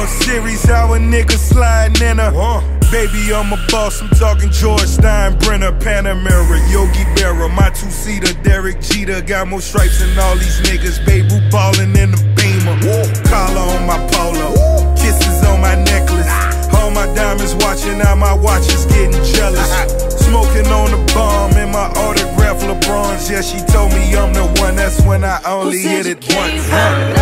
World Series, how a nigga sliding in her. Baby, I'm a boss, I'm talking George Steinbrenner, Panamera, Yogi Berra, my two-seater, Derek Jeter. Got more stripes than all these niggas, Babe Ruth ballin' in the Beamer. Collar on my polo, kisses on my necklace. All my diamonds watching, now my watch is getting jealous. Smoking on the bomb in my autograph LeBrons. Yeah, she told me I'm the one, that's when I only hit it once.